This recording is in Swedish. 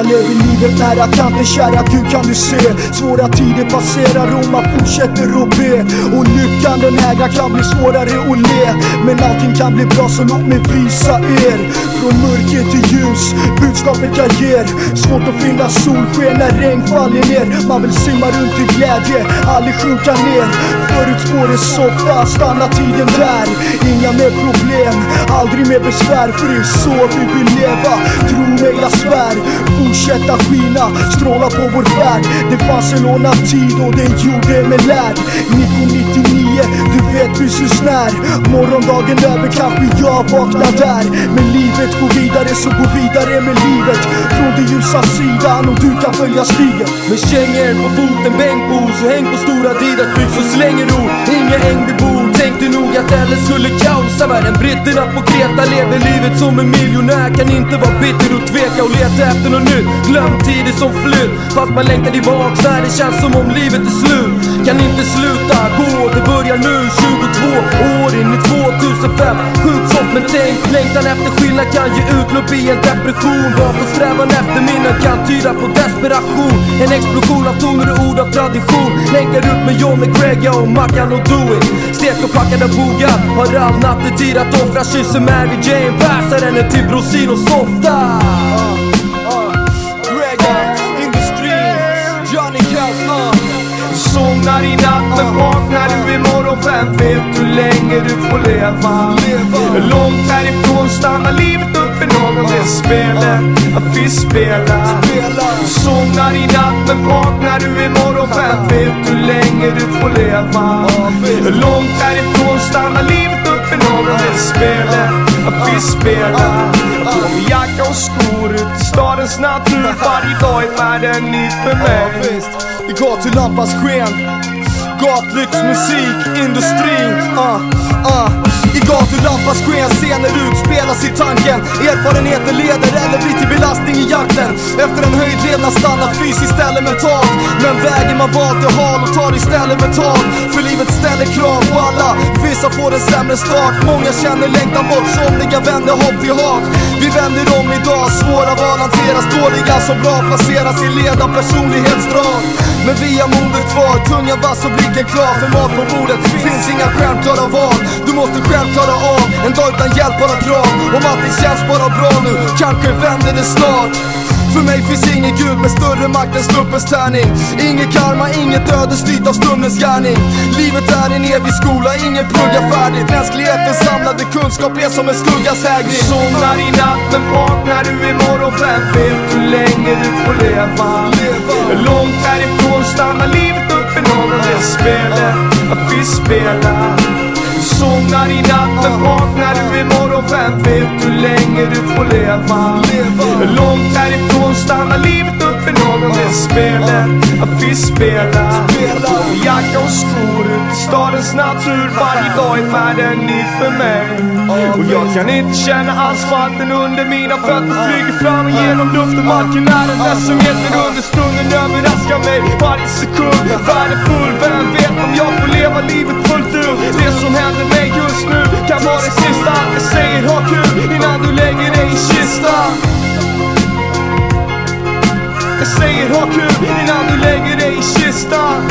lever livet nära kanten, kära Gud kan du se. Svåra tider passerar och man fortsätter att be. Och lyckan den här kan bli svårare att le. Men allting kan bli bra så låt mig visa er. Från mörker till ljus, budskapet jag ger. Svårt att finna solsken när regn faller ner. Man vill simma runt i glädje, aldrig sjunka ner. Förutspår är så fast, stanna tiden där. Inga mer problem, aldrig mer besvär. För det är så vi vill leva, tro mig jag svär. Fortsätta skina, stråla på vår värld. Det fanns en lånad tid och den gjorde mig lärd. 1999, du vet precis när. Morgondagen över kanske jag vaknar där. Men livet går vidare så gå vidare med livet. Från den ljusa sidan och du kan följa stigen. Med kängor på foten, bänkbord, så häng på stora Adidas-byx och slänger ord. Inga ängdebord, tänkte nog att eller skulle kaosa världen. Britterna på Kreta lever livet som en miljonär. Kan inte vara bitter och tveka och leta efter något nytt. Glöm tider som flytt, fast man längtar tillbaks när det känns som om livet är slut. Kan inte sluta gå, det börjar nu 22 år in i 2005. Sjukt soft men tänk, längtan efter skillnad kan ge utlopp i en depression. Varför strävan efter minnen kan tyda på desperation. En explosion av toner och ord av tradition. Länkar ut med John och Greg, och Mackan och Do It. Stek och packade bogar, har all nattetid att offra. Kysser Mary Jane, passar henne till brosin och softa. Somnar i natt men vaknar du imorgon. Vem vet hur länge du får leva. Långt härifrån stannar livet upp för någon. Det är spelet att vi spelar. Somnar i natt men vaknar du imorgon. Vem vet hur länge du får leva. Långt härifrån stannar livet upp för någon. Det är spelet att vi spelar. På med jacka och skor ut i stadens natur. Varje dag är världen ny för mig. I gatulampans sken, gatlyxmusik, industrin. I gatulampans sken, scener utspelas i tanken. Erfarenheter leder eller blir till belastning i jakten. Efter en höjd levnadsstandard fysiskt eller mentalt. Men vägen man valt är hal och tar istället betalt. För livet ställer krav på alla, vissa får en sämre start. Många känner längtan bort, somliga vänder hopp till hat. Vi vänder om idag, svåra val hanteras. Dåliga som bra placeras i leda personlighetsdrag. Men vi har modet kvar, tungan vass och blicken klar. För mat på bordet, finns inga självklara val. Du måste själv klara av, en dag utan hjälp bara krav. Om allting känns bara bra nu, kanske vänder det snart. För mig finns inget guld med större makt än slumpens tärning. Inget karma, inget öde styrt av stundens gärning. Livet är en evig skola, ingen pluggar färdigt. Mänsklighetens samlade kunskap är som en skuggas hägring. Somnar i natt men vaknar du imorgon. Vem vet hur länge du får leva. Långt härifrån stannar livet upp för någon. Det är spelet att vi spelar. Somnar i natt men vaknar du imorgon. Vem vet hur länge du får leva. Långt härifrån stannar livet upp för någon. Det är spelet att vi spelar. På jacka och skor ut i stadens natur. Varje dag är världen ny för mig. Och jag kan inte känna asfalten under mina fötter. Flyger fram genom luften, marken är en decimeter under. Stunden överraskar mig varje sekund. Värdefull, vem vet om jag får leva livet fullt ut. Det som händer mig just nu kan vara det sista. Jag säger ha kul innan du lägger dig i kistan. Jag säger ha kul innan du lägger dig i kistan.